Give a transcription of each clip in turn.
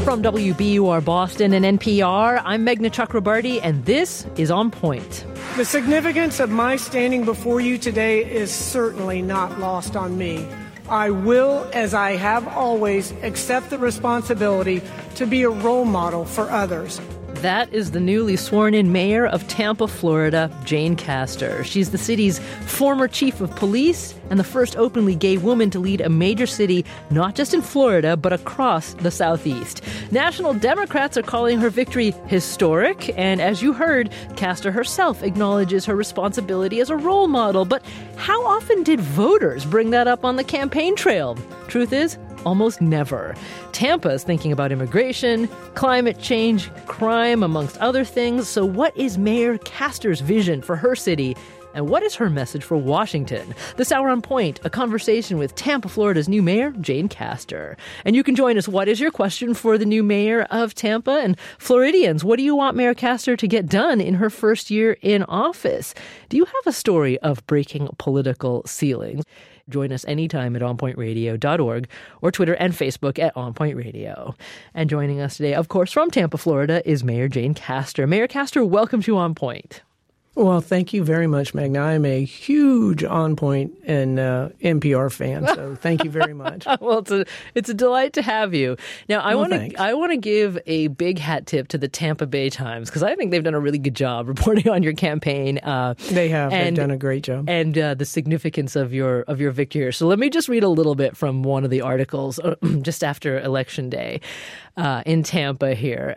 From WBUR Boston and NPR, I'm Meghna Chakrabarty, and this is On Point. The significance of my standing before you today is certainly not lost on me. I will, as I have always, accept the responsibility to be a role model for others. That is the newly sworn-in mayor of Tampa, Florida, Jane Castor. She's the city's former chief of police and the first openly gay woman to lead a major city, not just in Florida, but across the Southeast. National Democrats are calling her victory historic, and as you heard, Castor herself acknowledges her responsibility as a role model. But how often did voters bring that up on the campaign trail? Truth is, almost never. Tampa is thinking about immigration, climate change, crime, amongst other things. So what is Mayor Castor's vision for her city? And what is her message for Washington? This hour on Point, a conversation with Tampa, Florida's new mayor, Jane Castor. And you can join us. What is your question for the new mayor of Tampa? And Floridians, what do you want Mayor Castor to get done in her first year in office? Do you have a story of breaking political ceilings? Join us anytime at onpointradio.org or Twitter and Facebook at onpointradio. And joining us today, of course, from Tampa, Florida, is Mayor Jane Castor. Mayor Castor, welcome to On Point. Well, thank you very much, Meghna. I'm a huge On Point and NPR fan, so thank you very much. Well, it's a delight to have you. Now, I want to give a big hat tip to the Tampa Bay Times because I think they've done a really good job reporting on your campaign. They have. They've done a great job. And the significance of your victory here. So let me just read a little bit from one of the articles just after Election Day. In Tampa here.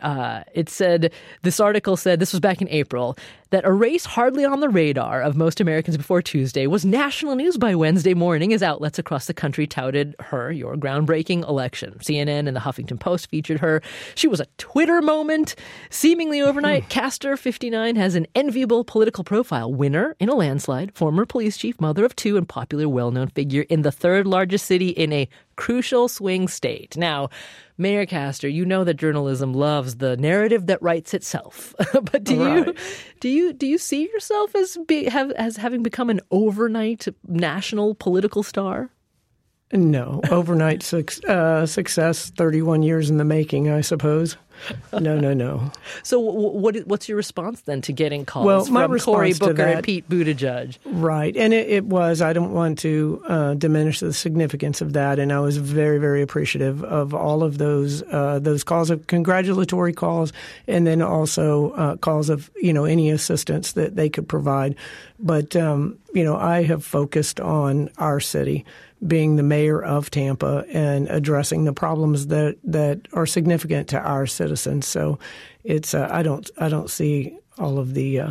This article said, this was back in April, that a race hardly on the radar of most Americans before Tuesday was national news by Wednesday morning as outlets across the country touted your groundbreaking election. CNN and the Huffington Post featured her. She was a Twitter moment. Seemingly overnight, Castor, 59, has an enviable political profile. Winner in a landslide, former police chief, mother of two, and popular, well-known figure in the third largest city in a crucial swing state. Now, Mayor Castor, you know that journalism loves the narrative that writes itself. But do you see yourself as having become an overnight national political star? No, overnight success, 31 years in the making, I suppose. No. So what's your response then to getting calls from Cory Booker and Pete Buttigieg? Right. And it was, I don't want to diminish the significance of that. And I was very, very appreciative of all of those calls, of congratulatory calls, and then also calls of, any assistance that they could provide. But, I have focused on our city, being the mayor of Tampa and addressing the problems that are significant to our citizens. So it's I don't see all of the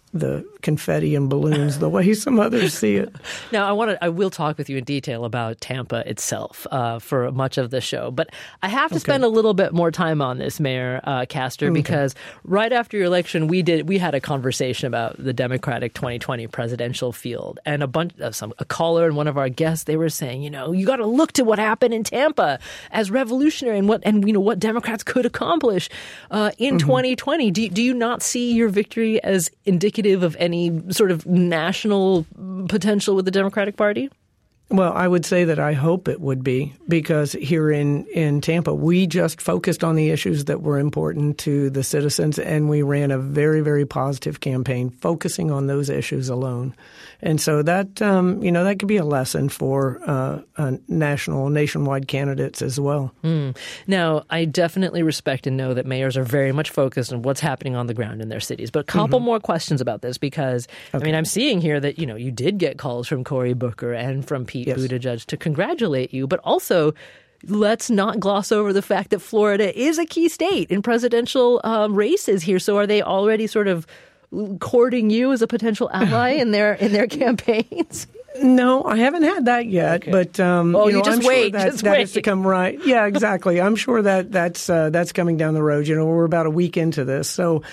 confetti and balloons the way some others see it. Now, I will talk with you in detail about Tampa itself for much of the show, but I have to spend a little bit more time on this, Mayor Castor, because right after your election, we had a conversation about the Democratic 2020 presidential field, and a caller and one of our guests, they were saying, you got to look to what happened in Tampa as revolutionary and what Democrats could accomplish in 2020. Do you not see your victory as indicative of any sort of national potential with the Democratic Party? Well, I would say that I hope it would be, because here in Tampa, we just focused on the issues that were important to the citizens, and we ran a very, very positive campaign focusing on those issues alone. And so that, that could be a lesson for nationwide candidates as well. Now, I definitely respect and know that mayors are very much focused on what's happening on the ground in their cities. But a couple more questions about this, because, I'm seeing here that, you did get calls from Cory Booker and from Pete Buttigieg to congratulate you, but also let's not gloss over the fact that Florida is a key state in presidential races here. So are they already sort of courting you as a potential ally in their campaigns? No, I haven't had that yet, but I'm sure that is to come right. Yeah, exactly. I'm sure that's coming down the road. We're about a week into this, so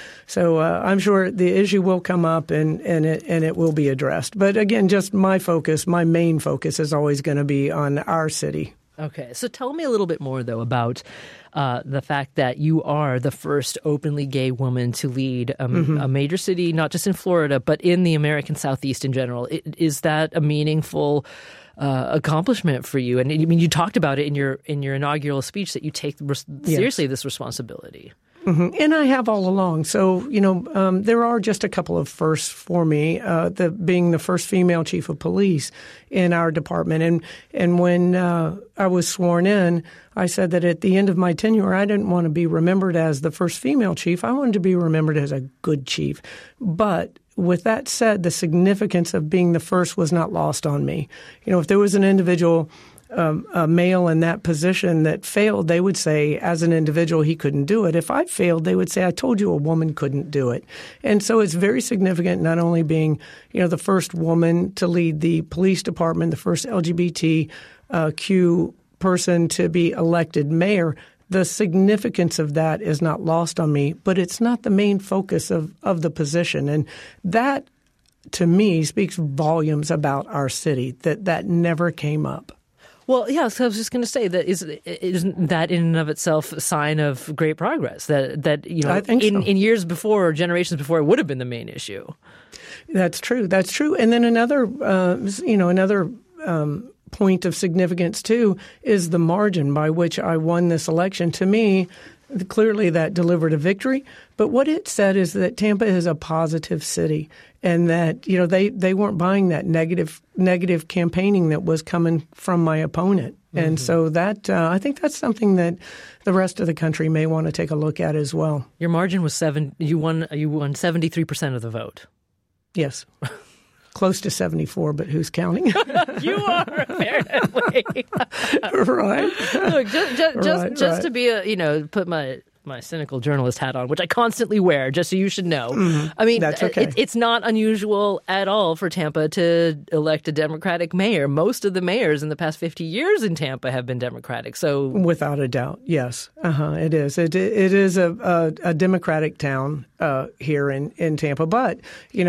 I'm sure the issue will come up and it will be addressed. But again, just my main focus is always going to be on our city. Okay, so tell me a little bit more, though, about the fact that you are the first openly gay woman to lead a major city, not just in Florida, but in the American Southeast in general. Is that a meaningful accomplishment for you. And I mean, you talked about it in your inaugural speech that you take seriously this responsibility. Mm-hmm. And I have all along. So, there are just a couple of firsts for me, being the first female chief of police in our department. And when I was sworn in, I said that at the end of my tenure, I didn't want to be remembered as the first female chief. I wanted to be remembered as a good chief. But with that said, the significance of being the first was not lost on me. If there was an individual a male in that position that failed, they would say, as an individual, he couldn't do it. If I failed, they would say, I told you a woman couldn't do it. And so it's very significant not only being, the first woman to lead the police department, the first LGBTQ person to be elected mayor. The significance of that is not lost on me, but it's not the main focus of the position. And that, to me, speaks volumes about our city, that never came up. Well, yeah, so I was just going to say that isn't that in and of itself a sign of great progress? That I think so. In years before, or generations before, it would have been the main issue. That's true. That's true. And then another point of significance too is the margin by which I won this election. To me, clearly that delivered a victory. But what it said is that Tampa is a positive city, and that they weren't buying that negative campaigning that was coming from my opponent. Mm-hmm. And so that I think that's something that the rest of the country may want to take a look at as well. Your margin was 7. You won 73% of the vote. Yes. Close to 74, but who's counting? You are, apparently. Right. Look, just to be put my cynical journalist hat on, which I constantly wear, just so you should know. Mm-hmm. I mean, that's okay. It's not unusual at all for Tampa to elect a Democratic mayor. Most of the mayors in the past 50 years in Tampa have been Democratic. So, without a doubt, yes, it is. It is a Democratic town here in Tampa, but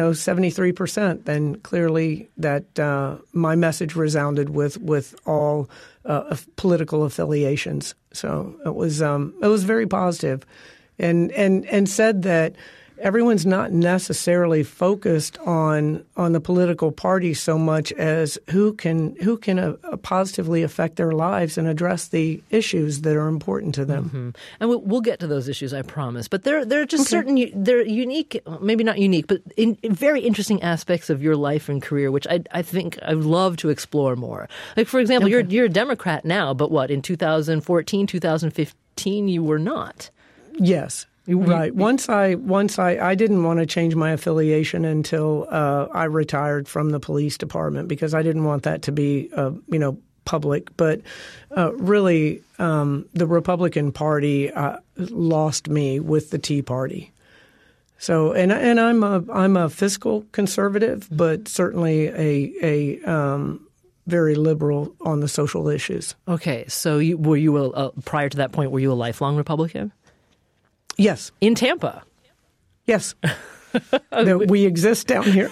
73%. Then clearly that my message resounded with all political affiliations. So it was very positive, and said that everyone's not necessarily focused on the political party so much as who can positively affect their lives and address the issues that are important to them. Mm-hmm. And we'll get to those issues, I promise. But there are just certain, they're unique, maybe not unique, but in very interesting aspects of your life and career, which I think I'd love to explore more. Like, for example, you're a Democrat now, but what, in 2014, 2015, you were not? Yes. Right. Once I didn't want to change my affiliation until I retired from the police department, because I didn't want that to be public. But really, the Republican Party lost me with the Tea Party. So, and I'm a fiscal conservative, but certainly a very liberal on the social issues. Okay. So were you prior to that point, were you a lifelong Republican? Yes. In Tampa? Yes. We exist down here.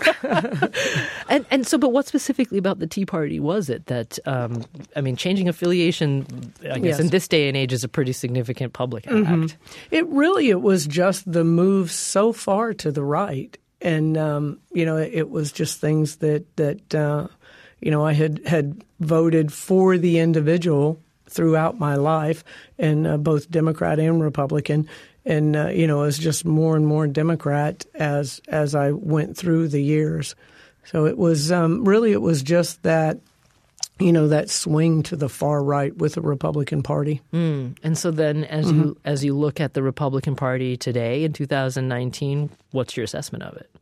And so, but what specifically about the Tea Party was it that, changing affiliation, I guess, in this day and age is a pretty significant public act. Mm-hmm. It was just the move so far to the right. And, it was just things that I had voted for the individual throughout my life, and both Democrat and Republican. And, it was just more and more Democrat as I went through the years. So it was it was just that, that swing to the far right with the Republican Party. And so then as you look at the Republican Party today in 2019, what's your assessment of it?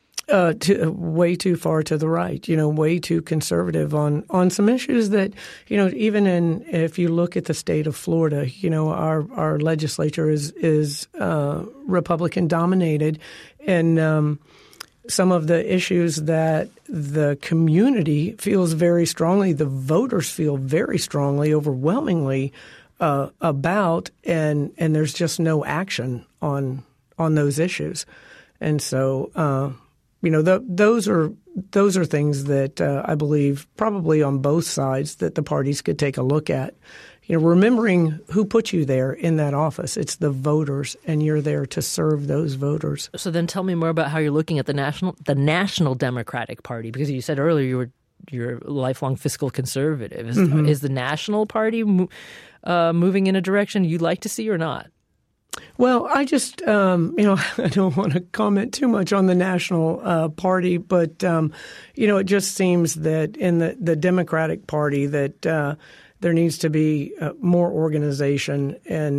Way too far to the right, way too conservative on some issues that, even if you look at the state of Florida, our legislature is Republican dominated, and some of the issues that the community feels very strongly, the voters feel very strongly, overwhelmingly about, and there's just no action on those issues, and so. Those are things that I believe probably on both sides that the parties could take a look at. Remembering who put you there in that office. It's the voters, and you're there to serve those voters. So then tell me more about how you're looking at the National Democratic Party, because you said earlier you're a lifelong fiscal conservative. Is the National Party moving in a direction you'd like to see or not? Well, I just, I don't want to comment too much on the National Party, but, it just seems that in the Democratic Party that there needs to be more organization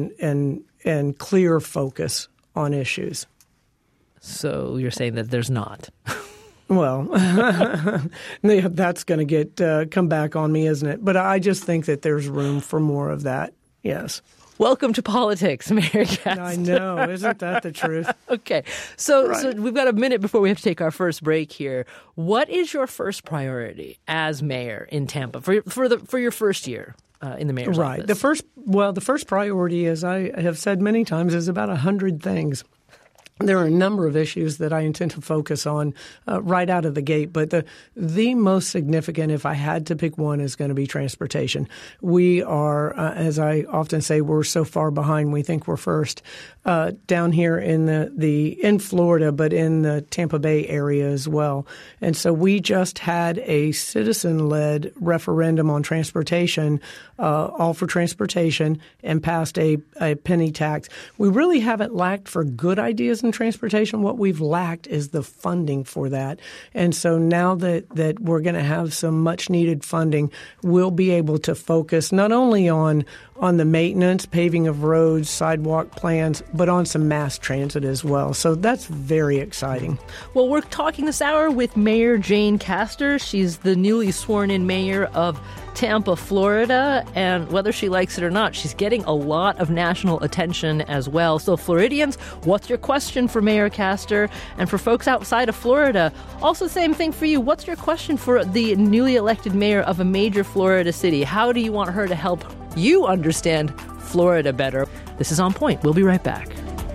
and clear focus on issues. So you're saying that there's not? Well, that's going to come back on me, isn't it? But I just think that there's room for more of that, yes. Welcome to politics, Mayor Castor. I know. Isn't that the truth? Okay. So we've got a minute before we have to take our first break here. What is your first priority as mayor in Tampa for your first year in the mayor's office? The first priority, as I have said many times, is about 100 things. There are a number of issues that I intend to focus on right out of the gate, but the most significant, if I had to pick one, is going to be transportation. We are, as I often say, we're so far behind. We think we're first down here in Florida, but in the Tampa Bay area as well. And so we just had a citizen-led referendum on transportation, all for transportation, and passed a penny tax. We really haven't lacked for good ideas in transportation. What we've lacked is the funding for that. And so now that we're going to have some much needed funding, we'll be able to focus not only on the maintenance, paving of roads, sidewalk plans, but on some mass transit as well. So that's very exciting. Well, we're talking this hour with Mayor Jane Castor. She's the newly sworn-in mayor of Tampa, Florida, and whether she likes it or not, she's getting a lot of national attention as well. So Floridians, what's your question for Mayor Castor? And for folks outside of Florida, also same thing for you. What's your question for the newly elected mayor of a major Florida city? How do you want her to help you understand Florida better? This is On Point. We'll be right back.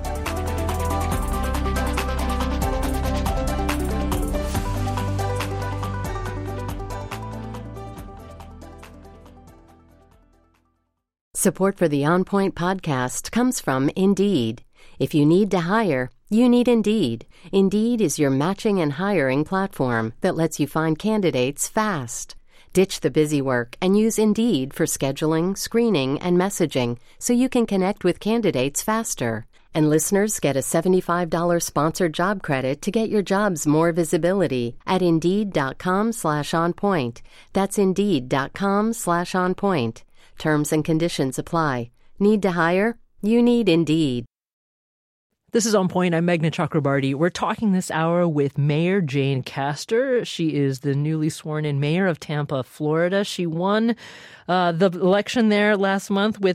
Support for the On Point podcast comes from Indeed. If you need to hire, you need Indeed. Indeed is your matching and hiring platform that lets you find candidates fast. Ditch the busy work and use Indeed for scheduling, screening, and messaging so you can connect with candidates faster. And listeners get a $75 sponsored job credit to get your jobs more visibility at Indeed.com/onpoint. That's Indeed.com/onpoint. Terms and conditions apply. Need to hire? You need Indeed. This is On Point. I'm Meghna Chakrabarty. We're talking this hour with Mayor Jane Castor. She is the newly sworn-in mayor of Tampa, Florida. She won the election there last month with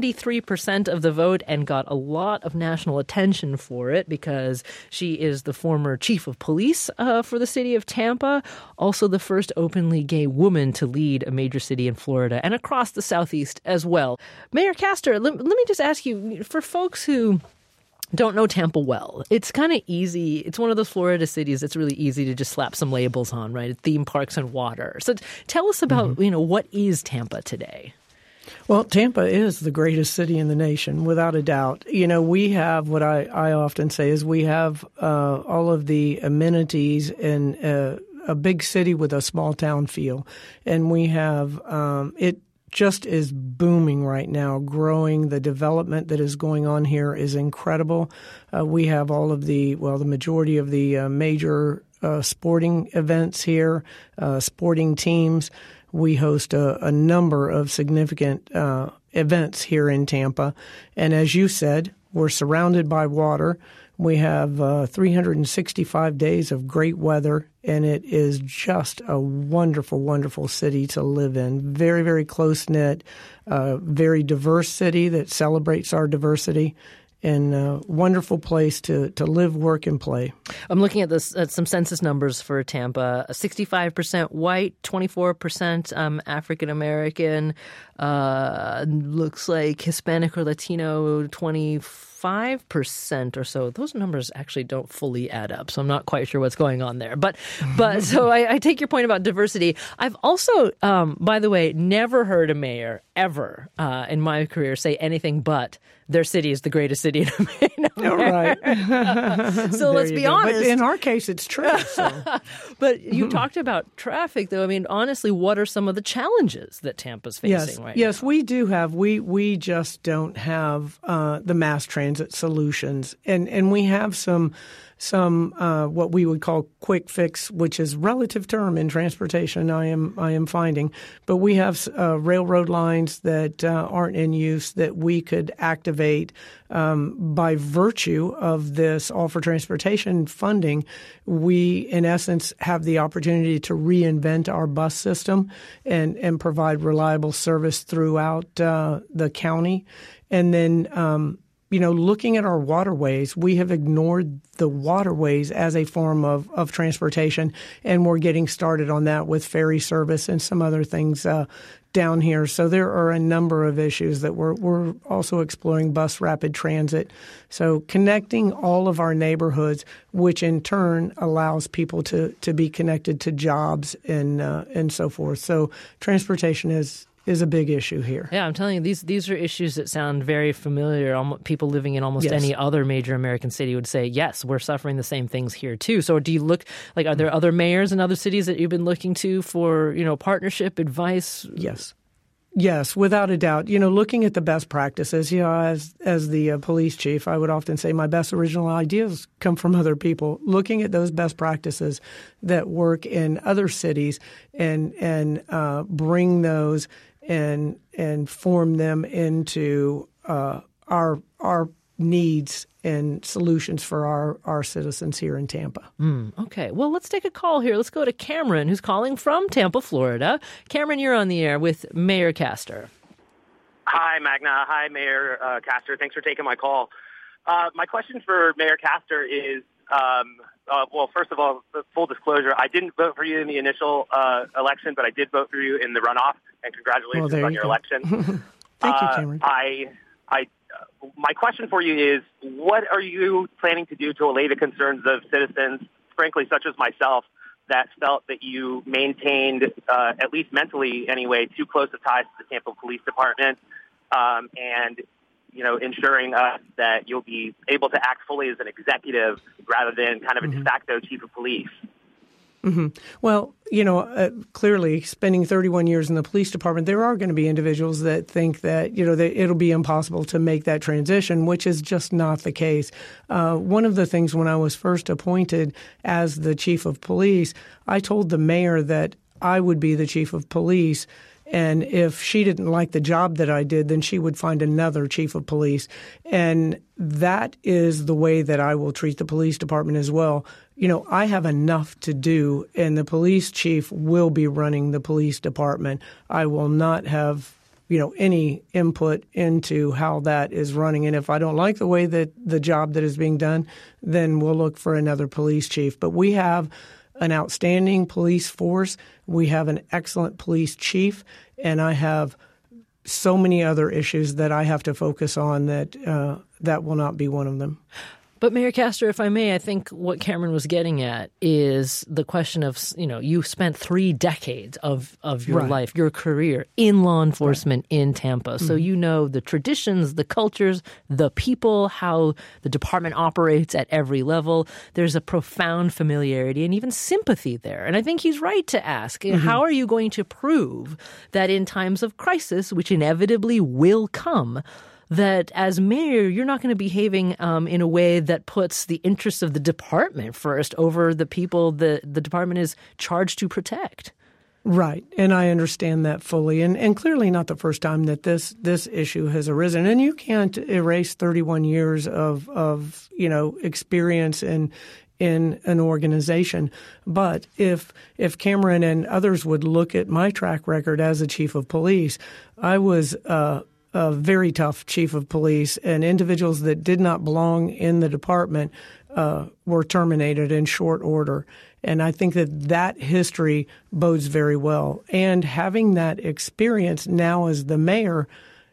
73% of the vote and got a lot of national attention for it because she is the former chief of police for the city of Tampa, also the first openly gay woman to lead a major city in Florida and across the Southeast as well. Mayor Castor, let me just ask you, for folks who don't know Tampa well, it's kind of easy. It's one of those Florida cities that's really easy to just slap some labels on, right? Theme parks and water. So tell us about, what is Tampa today? Well, Tampa is the greatest city in the nation, without a doubt. We have what I often say is we have all of the amenities in a big city with a small town feel. And we have it just is booming right now, growing. The development that is going on here is incredible. We have all of the majority of the major sporting events here, sporting teams. We host a number of significant events here in Tampa. And as you said, we're surrounded by water. We have 365 days of great weather, and it is just a wonderful, wonderful city to live in. Very, very close-knit, very diverse city that celebrates our diversity, and a wonderful place to live, work, and play. I'm looking at some census numbers for Tampa. 65% white, 24% African-American, looks like Hispanic or Latino, 25% or so. Those numbers actually don't fully add up, so I'm not quite sure what's going on there. But so I take your point about diversity. I've also, by the way, never heard a mayor ever in my career say anything but their city is the greatest city in America. Right. So let's be honest. But in our case, it's true. So. But you talked about traffic, though. I mean, honestly, what are some of the challenges that Tampa's facing right now? Yes, we do have. We just don't have the mass transit solutions, and we have some what we would call quick fix, which is relative term in transportation. I am finding, but we have railroad lines that aren't in use that we could activate by virtue of this All for Transportation funding. We, in essence, have the opportunity to reinvent our bus system and provide reliable service throughout the county, and then. Looking at our waterways, we have ignored the waterways as a form of transportation, and we're getting started on that with ferry service and some other things down here. So there are a number of issues that we're also exploring bus rapid transit. So connecting all of our neighborhoods, which in turn allows people to be connected to jobs and so forth. So transportation is a big issue here. Yeah, I'm telling you, these are issues that sound very familiar. People living in almost any other major American city would say, yes, we're suffering the same things here too. So do you look, are there other mayors in other cities that you've been looking to for, partnership, advice? Yes, without a doubt. Looking at the best practices, as the police chief, I would often say my best original ideas come from other people. Looking at those best practices that work in other cities and bring those and form them into our needs and solutions for our citizens here in Tampa. Okay. Well, let's take a call here. Let's go to Cameron, who's calling from Tampa, Florida. Cameron, you're on the air with Mayor Castor. Hi, Magna. Hi, Mayor Castor. Thanks for taking my call. My question for Mayor Castor is, first of all, full disclosure, I didn't vote for you in the initial election, but I did vote for you in the runoff, and congratulations on your election. Thank you, Cameron. My question for you is, what are you planning to do to allay the concerns of citizens, frankly, such as myself, that felt that you maintained, at least mentally anyway, too close of ties to the Tampa Police Department, and ensuring that you'll be able to act fully as an executive rather than kind of a de facto chief of police? Mm-hmm. Well, clearly spending 31 years in the police department, there are going to be individuals that think that, that it'll be impossible to make that transition, which is just not the case. One of the things when I was first appointed as the chief of police, I told the mayor that I would be the chief of police. And if she didn't like the job that I did, then she would find another chief of police. And that is the way that I will treat the police department as well. I have enough to do, and the police chief will be running the police department. I will not have, any input into how that is running. And if I don't like the way that the job that is being done, then we'll look for another police chief. But we have an outstanding police force. We have an excellent police chief, and I have so many other issues that I have to focus on that will not be one of them. But Mayor Castor, if I may, I think what Cameron was getting at is the question of, you spent 3 decades of your life, your career in law enforcement in Tampa. So you know the traditions, the cultures, the people, how the department operates at every level. There's a profound familiarity and even sympathy there. And I think he's right to ask, how are you going to prove that in times of crisis, which inevitably will come, that as mayor, you're not going to be behaving in a way that puts the interests of the department first over the people the department is charged to protect? Right. And I understand that fully. And clearly not the first time that this issue has arisen. And you can't erase 31 years of experience in an organization. But if Cameron and others would look at my track record as a chief of police, I was a very tough chief of police, and individuals that did not belong in the department were terminated in short order. And I think that history bodes very well. And having that experience now as the mayor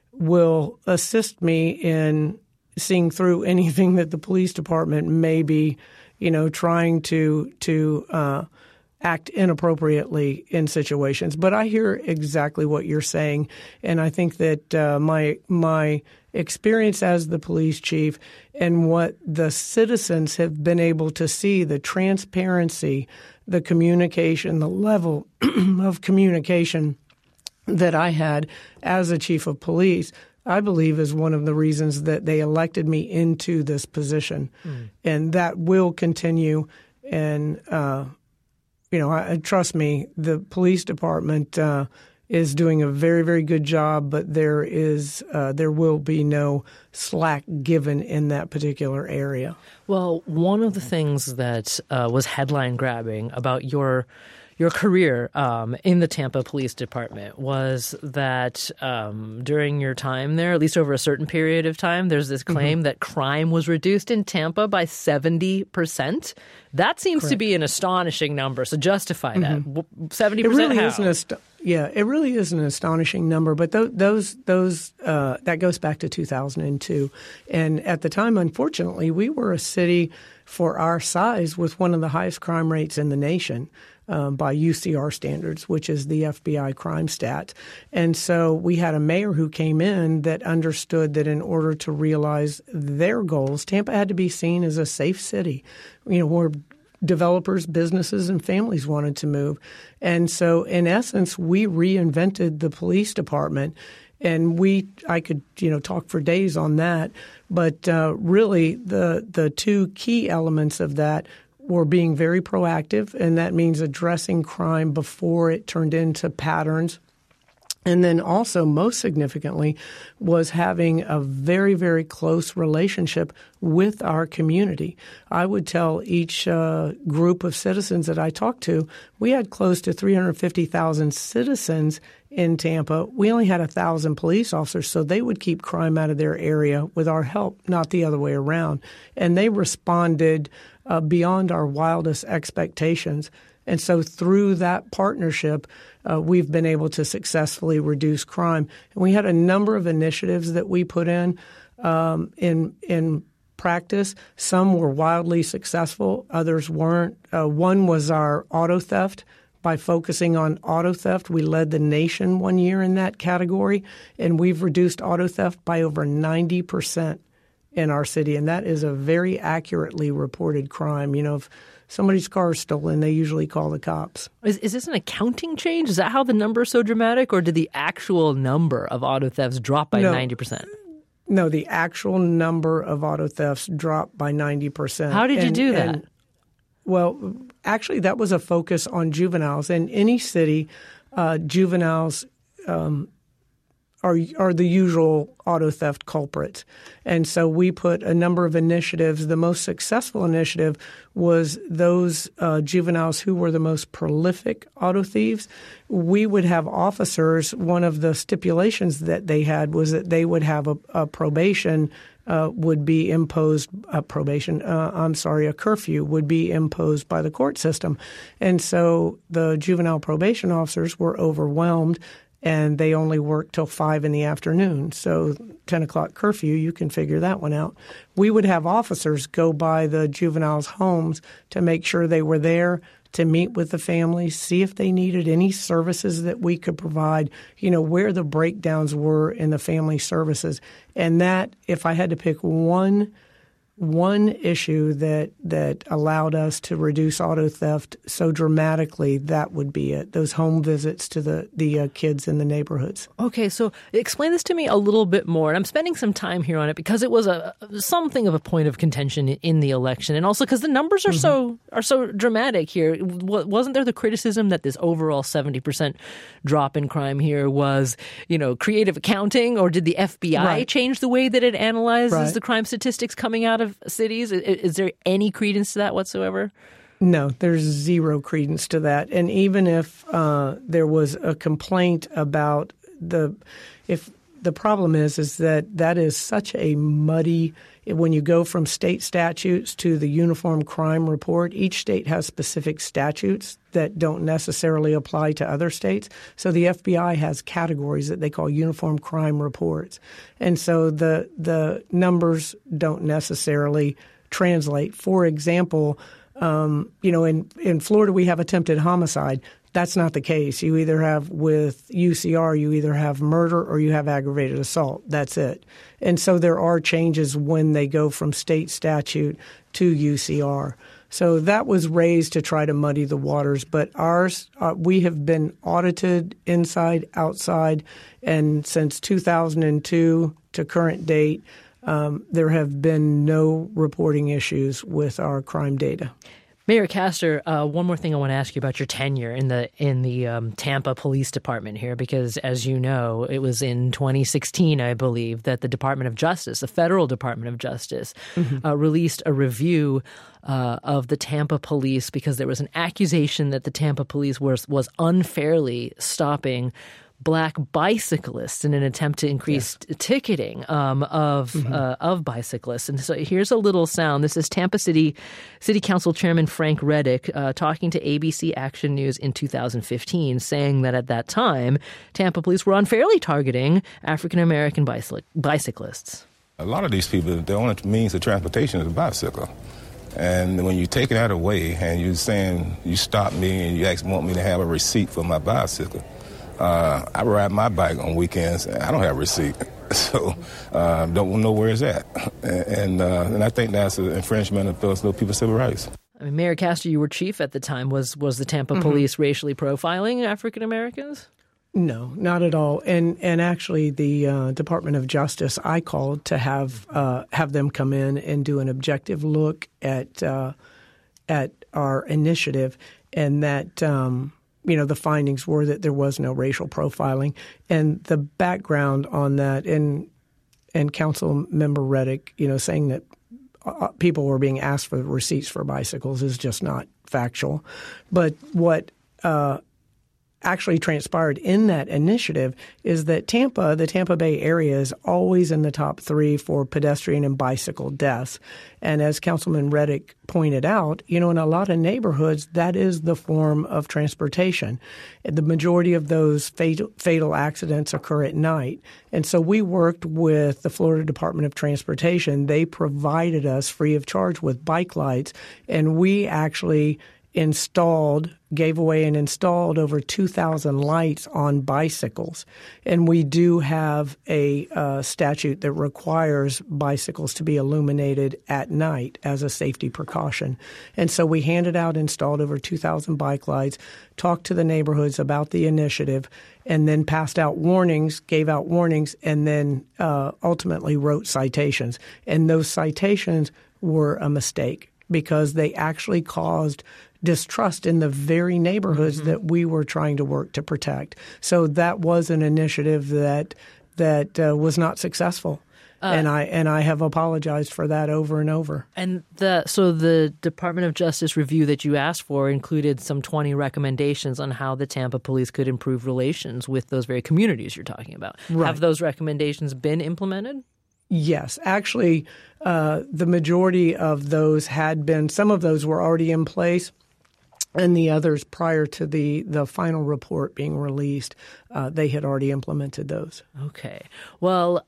will assist me in seeing through anything that the police department may be, trying to act inappropriately in situations. But I hear exactly what you're saying, and I think that my experience as the police chief and what the citizens have been able to see, the transparency, the communication, the level of communication that I had as a chief of police, I believe is one of the reasons that they elected me into this position. And that will continue. And, trust me, the police department is doing a very, very good job, but there will be no slack given in that particular area. Well, one of the things that was headline grabbing about your career in the Tampa Police Department was that during your time there, at least over a certain period of time, there's this claim that crime was reduced in Tampa by 70%. That seems to be an astonishing number. So justify that. 70%. It really how? It really is an astonishing number. But those that goes back to 2002, and at the time, unfortunately, we were a city for our size with one of the highest crime rates in the nation. By UCR standards, which is the FBI crime stat. And so we had a mayor who came in that understood that in order to realize their goals, Tampa had to be seen as a safe city, where developers, businesses, and families wanted to move. And so in essence, we reinvented the police department. And I could, talk for days on that. But really, the two key elements of that were being very proactive, and that means addressing crime before it turned into patterns. And then also, most significantly, was having a very, very close relationship with our community. I would tell each group of citizens that I talked to, we had close to 350,000 citizens in Tampa. We only had 1,000 police officers, so they would keep crime out of their area with our help, not the other way around. And they responded beyond our wildest expectations. And so through that partnership, we've been able to successfully reduce crime. And we had a number of initiatives that we put in practice. Some were wildly successful. Others weren't. One was our auto theft. By focusing on auto theft, we led the nation one year in that category, and we've reduced auto theft by over 90% in our city. And that is a very accurately reported crime. If somebody's car is stolen, they usually call the cops. Is this an accounting change? Is that how the number is so dramatic, or did the actual number of auto thefts drop by 90%? No, the actual number of auto thefts dropped by 90%. How did you do that? Well, actually, that was a focus on juveniles. In any city, juveniles are the usual auto theft culprits. And so we put a number of initiatives. The most successful initiative was those juveniles who were the most prolific auto thieves. We would have officers, one of the stipulations that they had was that they would have a probation would be imposed, a curfew would be imposed by the court system. And so the juvenile probation officers were overwhelmed, and they only worked till 5 in the afternoon. So 10 o'clock curfew, you can figure that one out. We would have officers go by the juveniles' homes to make sure they were there, to meet with the families, see if they needed any services that we could provide, where the breakdowns were in the family services. And that, if I had to pick one issue that allowed us to reduce auto theft so dramatically, that would be it. Those home visits to the kids in the neighborhoods. Okay, so explain this to me a little bit more. And I'm spending some time here on it because it was something of a point of contention in the election, and also because the numbers are so dramatic here. Wasn't there the criticism that this overall 70% drop in crime here was, creative accounting, or did the FBI change the way that it analyzes the crime statistics coming out of cities? Is there any credence to that whatsoever? No, there's zero credence to that. And even if there was a complaint about the problem is that is such a muddy, when you go from state statutes to the Uniform Crime Report, each state has specific statutes that don't necessarily apply to other states. So the FBI has categories that they call Uniform Crime Reports. And so the numbers don't necessarily translate. For example, In Florida we have attempted homicide. That's not the case. You either have with UCR, you either have murder or you have aggravated assault. That's it. And so there are changes when they go from state statute to UCR. So that was raised to try to muddy the waters. But ours, we have been audited inside, outside, and since 2002 to current date, there have been no reporting issues with our crime data. Mayor Castor, one more thing I want to ask you about your tenure in the Tampa Police Department here, because as you know, it was in 2016, I believe, that the Department of Justice, the Federal Department of Justice, released a review of the Tampa Police because there was an accusation that the Tampa Police was unfairly stopping Black bicyclists in an attempt to increase ticketing of bicyclists. And so here's a little sound. This is Tampa City Council Chairman Frank Reddick talking to ABC Action News in 2015, saying that at that time, Tampa police were unfairly targeting African-American bicyclists. A lot of these people, their only means of transportation is a bicycle. And when you take that away and you're saying you stop me and you want me to have a receipt for my bicycle, I ride my bike on weekends. I don't have a receipt, so don't know where it's at. And I think that's an infringement of those people's civil rights. I mean, Mayor Castor, you were chief at the time. Was the Tampa police racially profiling African Americans? No, not at all. And actually, the Department of Justice, I called to have them come in and do an objective look at our initiative, and that the findings were that there was no racial profiling. And the background on that, and Council Member Reddick, saying that people were being asked for receipts for bicycles is just not factual. But what actually transpired in that initiative is that the Tampa Bay area is always in the top 3 for pedestrian and bicycle deaths. And as Councilman Reddick pointed out, in a lot of neighborhoods, that is the form of transportation. The majority of those fatal accidents occur at night. And so we worked with the Florida Department of Transportation. They provided us free of charge with bike lights, and we actually gave away and installed over 2,000 lights on bicycles. And we do have a statute that requires bicycles to be illuminated at night as a safety precaution. And so we installed over 2,000 bike lights, talked to the neighborhoods about the initiative, and then gave out warnings, and then ultimately wrote citations. And those citations were a mistake because they actually caused distrust in the very neighborhoods that we were trying to work to protect. So that was an initiative that was not successful. And I have apologized for that over and over. And so the Department of Justice review that you asked for included some 20 recommendations on how the Tampa police could improve relations with those very communities you're talking about. Right. Have those recommendations been implemented? Yes. Actually, the majority of those had been. Some of those were already in place. And the others, prior to the final report being released, they had already implemented those. Okay. Well,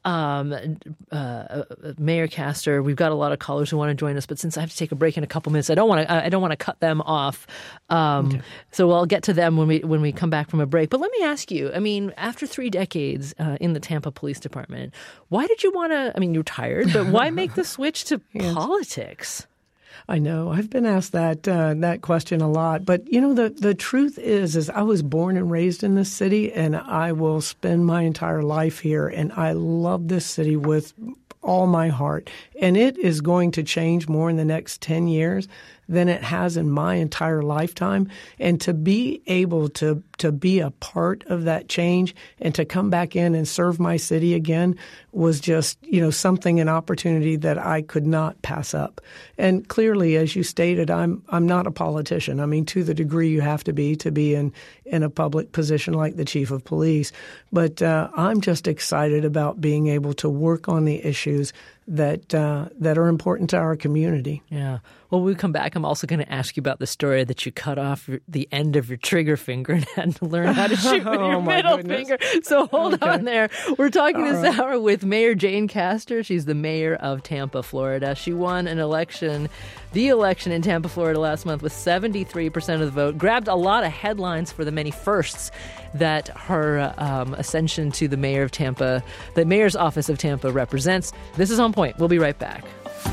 Mayor Castor, we've got a lot of callers who want to join us, but since I have to take a break in a couple minutes, I don't want to cut them off. Okay. So I'll get to them when we come back from a break. But let me ask you, after 3 decades in the Tampa Police Department, why did you want to? You're tired, but why make the switch to politics? I know. I've been asked that question a lot. But, the truth is I was born and raised in this city, and I will spend my entire life here. And I love this city with all my heart. And it is going to change more in the next 10 years than it has in my entire lifetime. And to be able to be a part of that change and to come back in and serve my city again was just, an opportunity that I could not pass up. And clearly, as you stated, I'm not a politician. To the degree you have to be in a public position like the chief of police. But I'm just excited about being able to work on the issues that are important to our community. Yeah. When we come back, I'm also going to ask you about the story that you cut off the end of your trigger finger and had to learn how to shoot with your middle finger. So hold on there. We're talking this hour with Mayor Jane Castor. She's the mayor of Tampa, Florida. She won the election in Tampa, Florida last month with 73% of the vote. Grabbed a lot of headlines for the many firsts that her ascension to the mayor of Tampa, the mayor's office of Tampa represents. This is On Point. We'll be right back.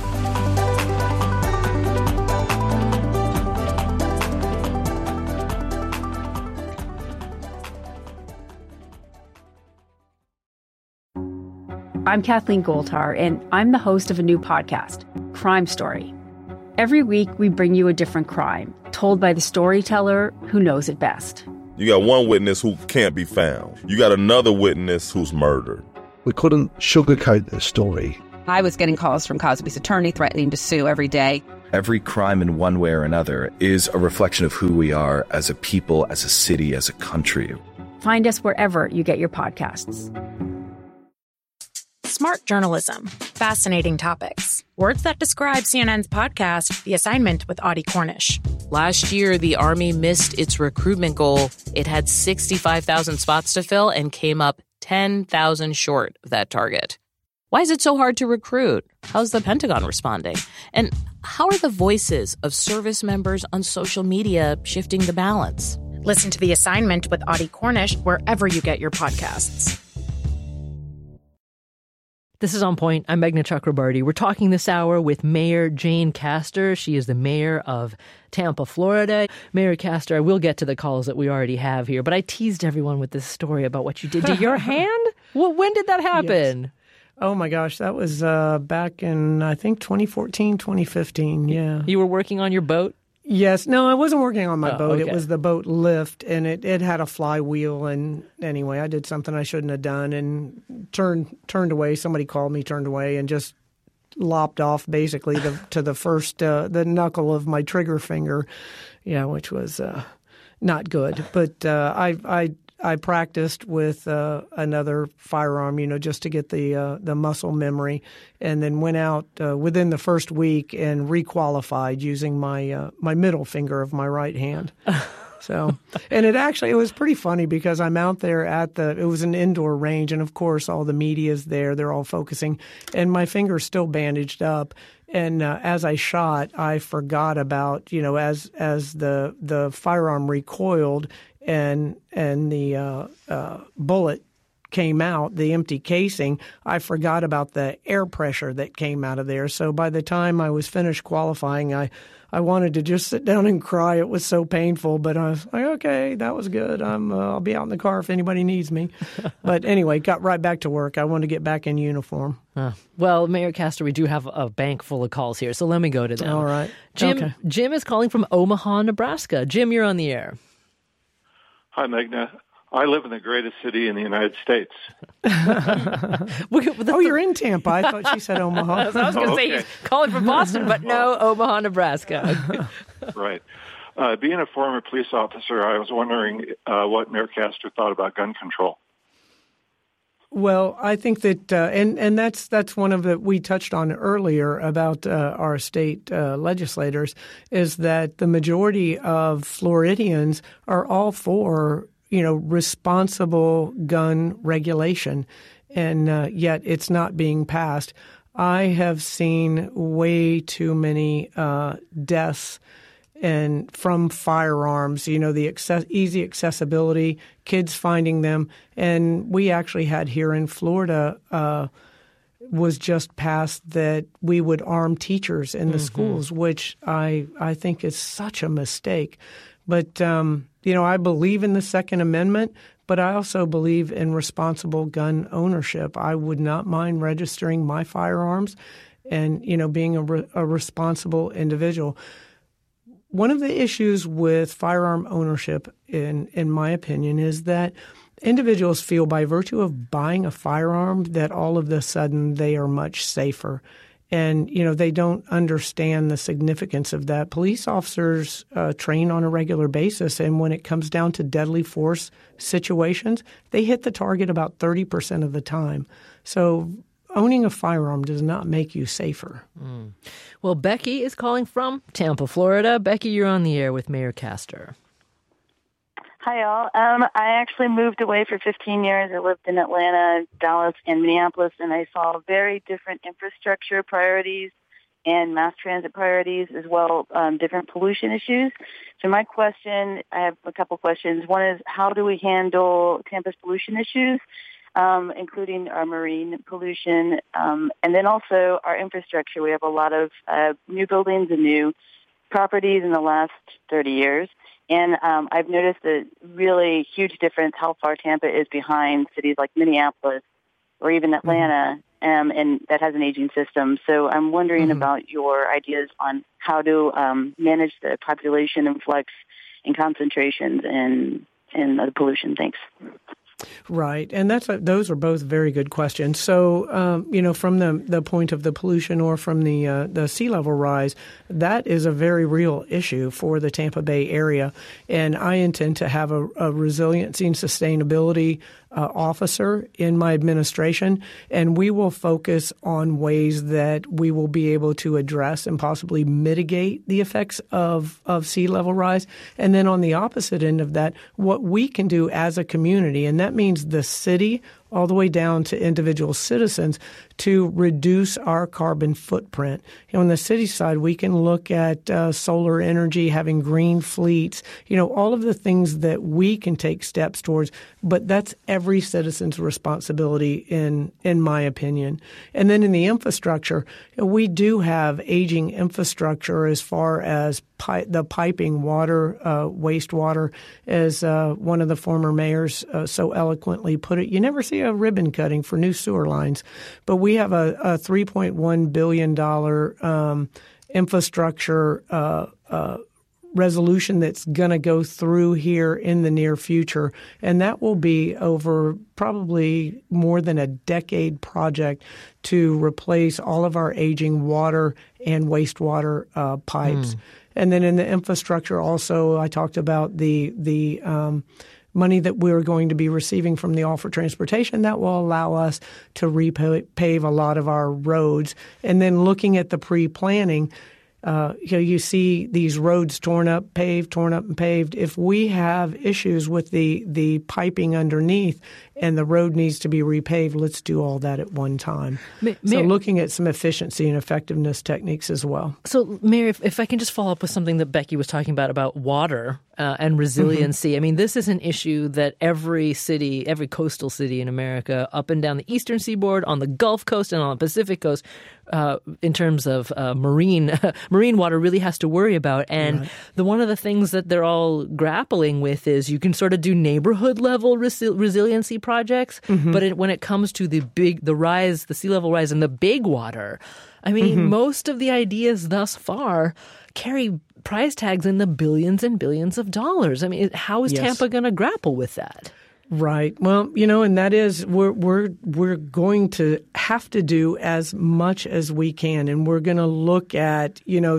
I'm Kathleen Goldhar, and I'm the host of a new podcast, Crime Story. Every week, we bring you a different crime, told by the storyteller who knows it best. You got one witness who can't be found. You got another witness who's murdered. We couldn't sugarcoat the story. I was getting calls from Cosby's attorney threatening to sue every day. Every crime in one way or another is a reflection of who we are as a people, as a city, as a country. Find us wherever you get your podcasts. Smart journalism. Fascinating topics. Words that describe CNN's podcast, The Assignment with Audie Cornish. Last year, the Army missed its recruitment goal. It had 65,000 spots to fill and came up 10,000 short of that target. Why is it so hard to recruit? How's the Pentagon responding? And how are the voices of service members on social media shifting the balance? Listen to The Assignment with Audie Cornish wherever you get your podcasts. This is On Point. I'm Meghna Chakrabarty. We're talking this hour with Mayor Jane Castor. She is the mayor of Tampa, Florida. Mayor Castor, I will get to the calls that we already have here, but I teased everyone with this story about what you did to your hand. Well, when did that happen? Yes. Oh, my gosh. That was back in, I think, 2014, 2015. Yeah. You were working on your boat? Yes. No, I wasn't working on my boat. Okay. It was the boat lift, and it had a flywheel. And anyway, I did something I shouldn't have done and turned away. Somebody called me, turned away, and just lopped off basically to the first the knuckle of my trigger finger. Yeah, which was not good. But I practiced with another firearm, just to get the muscle memory, and then went out within the first week and requalified using my middle finger of my right hand. So, and it was pretty funny because I'm out there it was an indoor range, and of course all the media's there, they're all focusing, and my finger's still bandaged up. And as I shot, I forgot about, as the firearm recoiled and the bullet came out, the empty casing, I forgot about the air pressure that came out of there. So by the time I was finished qualifying, I wanted to just sit down and cry. It was so painful, but I was like, okay, that was good. I'll be out in the car if anybody needs me. But anyway, got right back to work. I wanted to get back in uniform. Well, Mayor Castor, we do have a bank full of calls here, so let me go to them. All right. Jim, okay. Jim is calling from Omaha, Nebraska. Jim, you're on the air. Hi, Meghna. I live in the greatest city in the United States. You're in Tampa. I thought she said Omaha. I was going to say he's calling from Boston, but no, Omaha, Nebraska. Right. Being a former police officer, I was wondering what Mayor Castor thought about gun control. Well, I think that, and that's one of the we touched on earlier about our state legislators, is that the majority of Floridians are all for responsible gun regulation, and yet it's not being passed. I have seen way too many deaths and from firearms, the easy accessibility, kids finding them. And we actually had here in Florida was just passed that we would arm teachers in the schools, which I think is such a mistake. But, I believe in the Second Amendment, but I also believe in responsible gun ownership. I would not mind registering my firearms and, being a responsible individual. One of the issues with firearm ownership, in my opinion, is that individuals feel by virtue of buying a firearm that all of a sudden they are much safer. And, they don't understand the significance of that. Police officers train on a regular basis, and when it comes down to deadly force situations, they hit the target about 30% of the time. So owning a firearm does not make you safer. Well, Becky is calling from Tampa, Florida. Becky, you're on the air with Mayor Castor. Hi, all. I actually moved away for 15 years. I lived in Atlanta, Dallas, and Minneapolis, and I saw very different infrastructure priorities and mass transit priorities, as well different pollution issues. So my question, I have a couple questions. One is, how do we handle Tampa's pollution issues, including our marine pollution, and then also our infrastructure? We have a lot of new buildings and new properties in the last 30 years. And I've noticed a really huge difference how far Tampa is behind cities like Minneapolis or even Atlanta, and that has an aging system. So I'm wondering about your ideas on how to manage the population influx and concentrations and the pollution. Thanks. Right, and those are both very good questions. So, from the point of the pollution or from the sea level rise, that is a very real issue for the Tampa Bay area. And I intend to have a resiliency and sustainability officer in my administration, and we will focus on ways that we will be able to address and possibly mitigate the effects of sea level rise. And then on the opposite end of that, what we can do as a community, and that means the city all the way down to individual citizens, to reduce our carbon footprint. On the city side, we can look at solar energy, having green fleets, all of the things that we can take steps towards, but that's every citizen's responsibility in my opinion. And then in the infrastructure, we do have aging infrastructure as far as the piping water, wastewater, as one of the former mayors so eloquently put it. You never see a ribbon cutting for new sewer lines, but we have a $3.1 billion infrastructure resolution that's going to go through here in the near future, and that will be over probably more than a decade project to replace all of our aging water and wastewater pipes. And then in the infrastructure also, I talked about the money that we're going to be receiving from the All for Transportation that will allow us to repave a lot of our roads. And then looking at the pre-planning, you see these roads torn up and paved. If we have issues with the piping underneath and the road needs to be repaved, let's do all that at one time. So looking at some efficiency and effectiveness techniques as well. So, Mayor, if I can just follow up with something that Becky was talking about water and resiliency. I mean, this is an issue that every coastal city in America, up and down the eastern seaboard, on the Gulf Coast and on the Pacific Coast, in terms of marine water, really has to worry about. And one of the things that they're all grappling with is you can sort of do neighborhood level resiliency projects, but when it comes to the sea level rise and the big water, I mean, most of the ideas thus far carry price tags in the billions and billions of dollars. I mean, how is Tampa going to grapple with that? Right. Well, and that is we're going to have to do as much as we can, and we're going to look at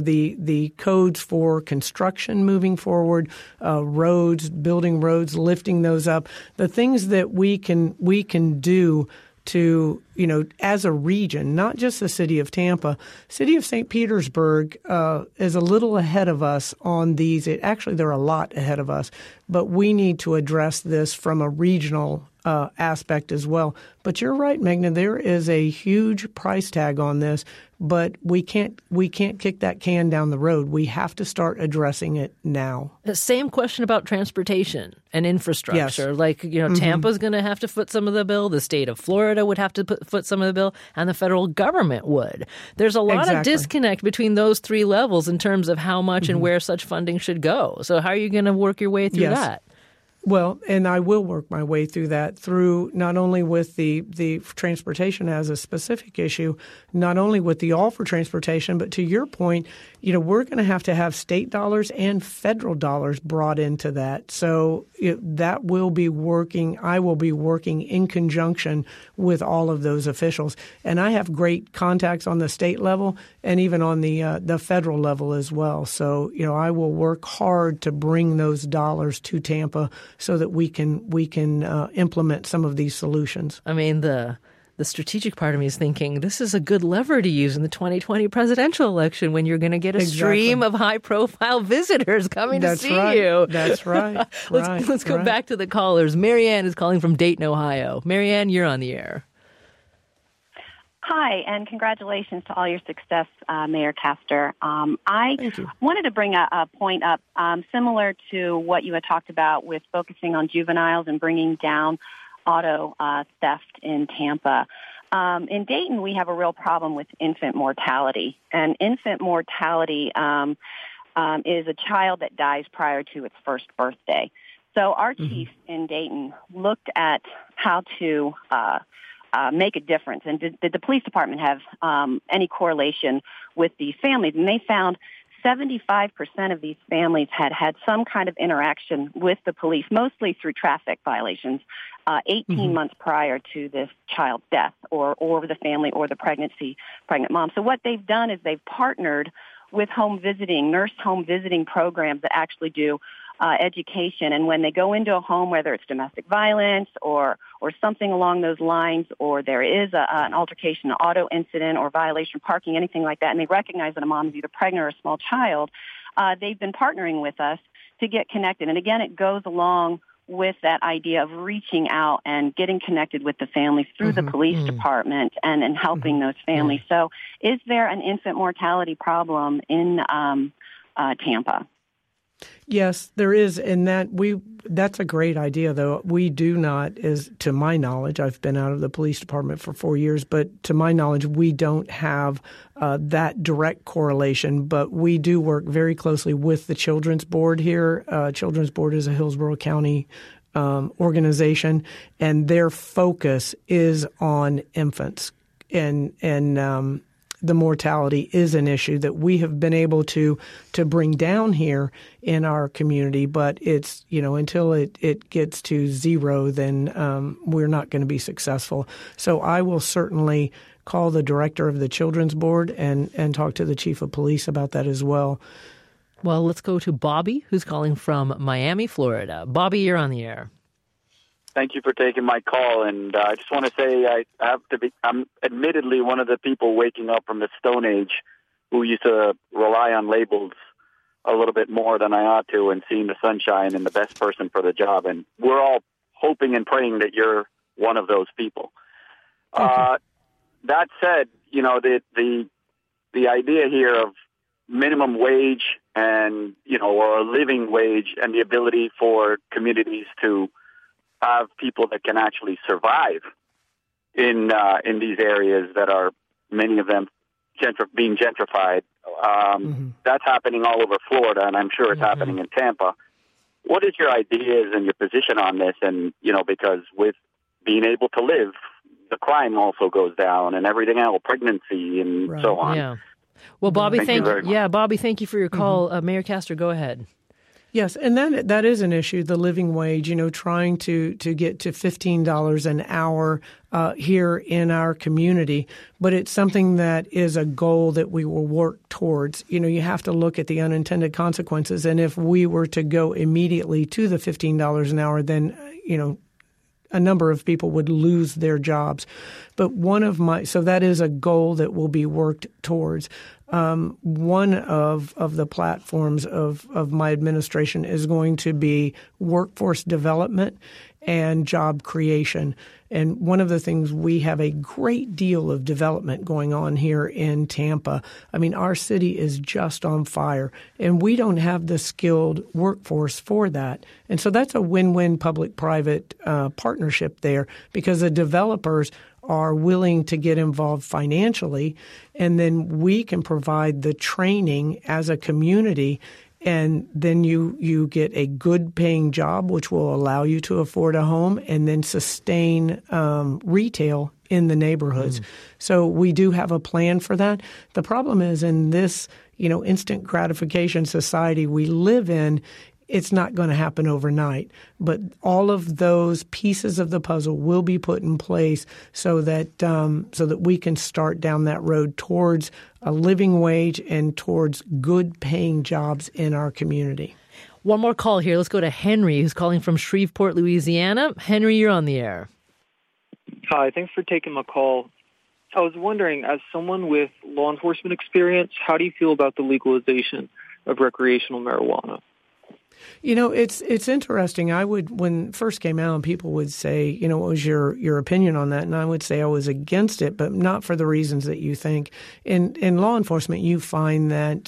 the codes for construction moving forward, roads, building roads, lifting those up, the things that we can do to, as a region, not just the city of Tampa. City of St. Petersburg is a little ahead of us on these. Actually, they're a lot ahead of us, but we need to address this from a regional aspect as well. But you're right, Meghna, there is a huge price tag on this, but we can't kick that can down the road. We have to start addressing it now. The same question about transportation and infrastructure. Yes. Tampa's going to have to foot some of the bill. The state of Florida would have to foot some of the bill, and the federal government would. There's a lot of disconnect between those three levels in terms of how much and where such funding should go. So how are you going to work your way through that? Well, and I will work my way through that through not only with the transportation as a specific issue, not only with the All for Transportation, but to your point, we're going to have state dollars and federal dollars brought into that. So that will be working. I will be working in conjunction with all of those officials. And I have great contacts on the state level and even on the federal level as well. So, I will work hard to bring those dollars to Tampa so that we can implement some of these solutions. I mean, the The strategic part of me is thinking this is a good lever to use in the 2020 presidential election when you're going to get a stream of high-profile visitors coming to see you. That's right. Let's go back to the callers. Marianne is calling from Dayton, Ohio. Marianne, you're on the air. Hi, and congratulations to all your success, Mayor Castor. I wanted to bring a point up similar to what you had talked about with focusing on juveniles and bringing down auto theft in Tampa. In Dayton, we have a real problem with infant mortality, and infant mortality is a child that dies prior to its first birthday. So our chief in Dayton looked at how to make a difference. And did the police department have any correlation with these families? And they found 75% of these families had some kind of interaction with the police, mostly through traffic violations, 18 months prior to this child's death or the family or the pregnant mom. So what they've done is they've partnered with nurse home visiting programs that actually do education. And when they go into a home, whether it's domestic violence or something along those lines, or there is an altercation, an auto incident or violation of parking, anything like that, and they recognize that a mom is either pregnant or a small child, they've been partnering with us to get connected. And again, it goes along with that idea of reaching out and getting connected with the families through the police department and helping those families. So is there an infant mortality problem in Tampa? Yes, there is, and that's a great idea, though. We do not, to my knowledge, I've been out of the police department for 4 years, but to my knowledge, we don't have that direct correlation, but we do work very closely with the Children's Board here. Children's Board is a Hillsborough County organization, and their focus is on infants, and the mortality is an issue that we have been able to bring down here in our community, but it's, until it gets to zero, then we're not going to be successful. So I will certainly call the director of the Children's Board and talk to the chief of police about that as well. Well, let's go to Bobby, who's calling from Miami, Florida. Bobby, you're on the air. Thank you for taking my call, and I just want to say I'm admittedly one of the people waking up from the Stone Age who used to rely on labels a little bit more than I ought to and seeing the sunshine and the best person for the job. And we're all hoping and praying that you're one of those people. That said, the idea here of minimum wage and, or a living wage and the ability for communities to have people that can actually survive in these areas that are, many of them, being gentrified. That's happening all over Florida, and I'm sure it's happening in Tampa. What is your ideas and your position on this? And, because with being able to live, the crime also goes down and everything else, pregnancy and so on. Yeah. Well, Bobby, thank you. Bobby, thank you for your call. Mayor Castor, go ahead. Yes, and that is an issue, the living wage, trying to get to $15 an hour here in our community. But it's something that is a goal that we will work towards. You have to look at the unintended consequences. And if we were to go immediately to the $15 an hour, then, a number of people would lose their jobs. But so that is a goal that will be worked towards. One of the platforms of my administration is going to be workforce development and job creation. And one of the things, we have a great deal of development going on here in Tampa. I mean, our city is just on fire, and we don't have the skilled workforce for that. And so that's a win-win public-private partnership there, because the developers are willing to get involved financially, and then we can provide the training as a community, and then you get a good paying job, which will allow you to afford a home and then sustain retail in the neighborhoods. So we do have a plan for that. The problem is, in this, instant gratification society we live in, it's not going to happen overnight, but all of those pieces of the puzzle will be put in place so that we can start down that road towards a living wage and towards good paying jobs in our community. One more call here. Let's go to Henry, who's calling from Shreveport, Louisiana. Henry, you're on the air. Hi, thanks for taking my call. I was wondering, as someone with law enforcement experience, how do you feel about the legalization of recreational marijuana? You know, it's interesting. When it first came out, people would say, you know, what was your opinion on that? And I would say I was against it, but not for the reasons that you think. In law enforcement, you find that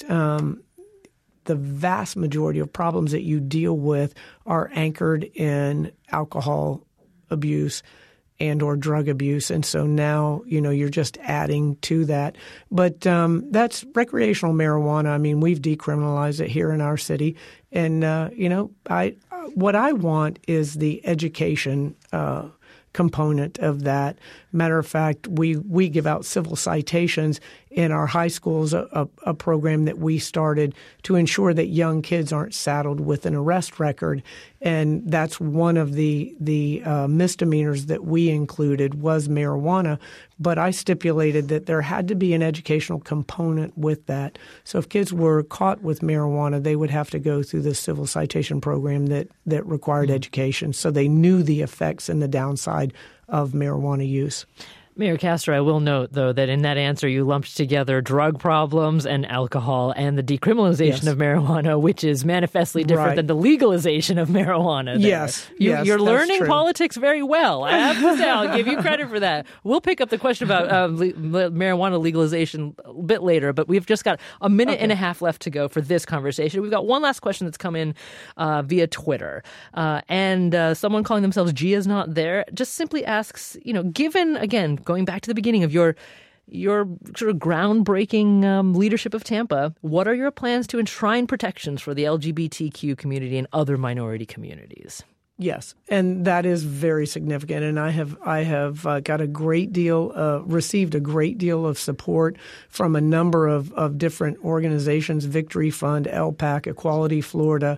the vast majority of problems that you deal with are anchored in alcohol abuse and or drug abuse. And so now, you know, you're just adding to that. But that's recreational marijuana. I mean, we've decriminalized it here in our city. And, you know, what I want is the education component of that. Matter of fact, we give out civil citations in our high schools, a program that we started to ensure that young kids aren't saddled with an arrest record. And that's one of the misdemeanors that we included was marijuana. But I stipulated that there had to be an educational component with that. So if kids were caught with marijuana, they would have to go through the civil citation program that required education, so they knew the effects and the downside of marijuana use. Mayor Castor, I will note, though, that in that answer you lumped together drug problems and alcohol and the decriminalization of marijuana, which is manifestly different than the legalization of marijuana. There. Yes. You're learning politics very well. I have to say, I'll give you credit for that. We'll pick up the question about marijuana legalization a bit later, but we've just got a minute and a half left to go for this conversation. We've got one last question that's come in via Twitter. And someone calling themselves Gia's Not There just simply asks, you know, given, again, going back to the beginning of your sort of groundbreaking leadership of Tampa, what are your plans to enshrine protections for the LGBTQ community and other minority communities? Yes, and that is very significant. And I have got a great deal, received a great deal of support from a number of different organizations: Victory Fund, LPAC, Equality Florida,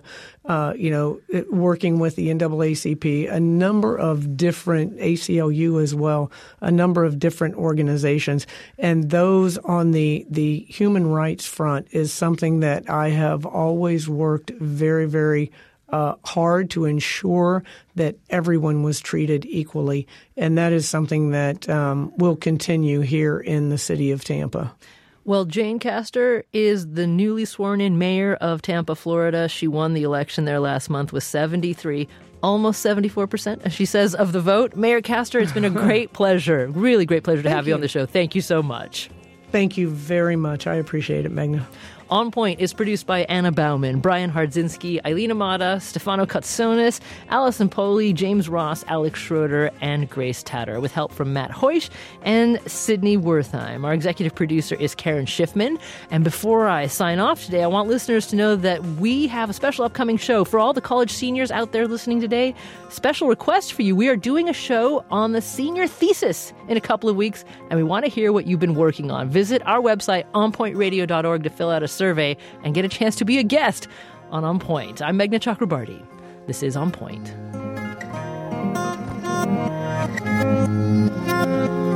working with the NAACP, a number of different ACLU as well, a number of different organizations, and those on the human rights front is something that I have always worked very, very hard to ensure that everyone was treated equally. And that is something that will continue here in the city of Tampa. Well, Jane Castor is the newly sworn-in mayor of Tampa, Florida. She won the election there last month with 73, almost 74%, as she says, of the vote. Mayor Castor, it's been a great pleasure, really great pleasure to have you on the show. Thank you so much. Thank you very much. I appreciate it, Magna. On Point is produced by Anna Bauman, Brian Hardzinski, Eileen Amata, Stefano Katsonis, Allison Poley, James Ross, Alex Schroeder, and Grace Tatter, with help from Matt Hoysh and Sydney Wertheim. Our executive producer is Karen Schiffman. And before I sign off today, I want listeners to know that we have a special upcoming show for all the college seniors out there listening today. Special request for you. We are doing a show on the senior thesis in a couple of weeks, and we want to hear what you've been working on. Visit our website, onpointradio.org, to fill out a survey and get a chance to be a guest on Point. I'm Meghna Chakrabarti. This is On Point.